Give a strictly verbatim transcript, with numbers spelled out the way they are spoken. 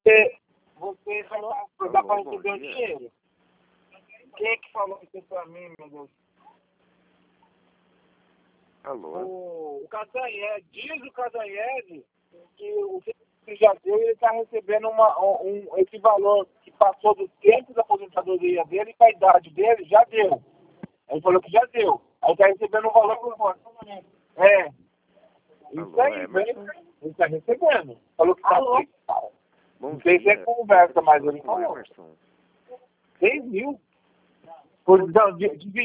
Você, você falou que dá para receber o dinheiro? Quem é que falou isso pra mim, meu Deus? Alô? O, o Castanhede, diz o Castanhede que o que já deu, ele está recebendo uma, um, esse valor que passou do tempo da aposentadoria dele para a idade dele, já deu. Ele falou que já deu. Aí está recebendo um valor por fora. É. Isso Alô, aí, Emerson? velho. Ele está recebendo. Falou que está aqui. Bom Não sei se é dia. conversa, mas ele Com falou. Emerson. seis mil. Por, não, de, de